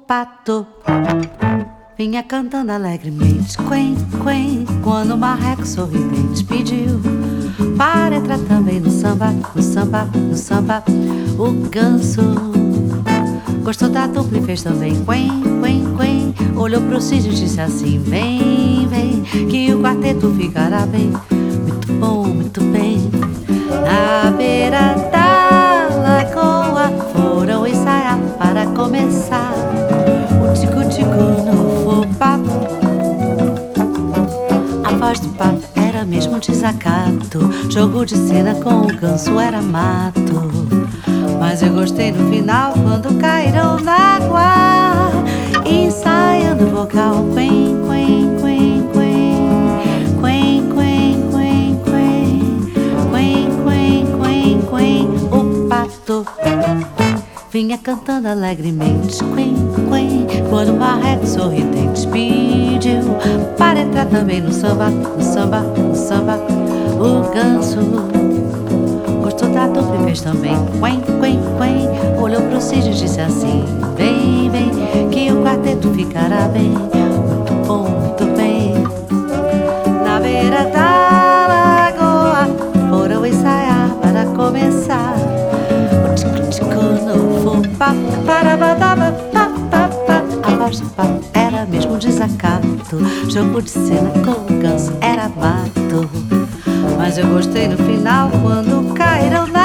pato vinha cantando alegremente, quen, quen, quando o marreco sorridente pediu para entrar também no samba, no samba, no samba. O ganso gostou da dupla e fez também quen, quen, quen. Olhou pro cisne e disse assim: vem, vem, que o quarteto ficará bem. Muito bom, muito bem. Na beira da lagoa foram ensaiar para começar o tico-tico no fubá. A voz do pato era mesmo um desacato, jogo de cena com o ganso era mato. Mas eu gostei no final quando caíram na água, ensaiando o vocal quen, quen, quen, quen, quen, quen, quen, quen, quen, quen, quen. O pato vinha cantando alegremente, quen, quen, quando o marreco sorridente pediu para entrar também no samba, no samba, no samba. O ganso gostou da dupla e fez também quen, quen, quen. Olhou pro cisne e disse assim: vem, vem, que o quarteto ficará bem. Muito bom, muito bem. Na beira da lagoa foram ensaiar para começar o tico-tico no fubá. A voz do pato era mesmo um desacato, jogo de cena com o ganso era mato. Mas eu gostei no final quando caíram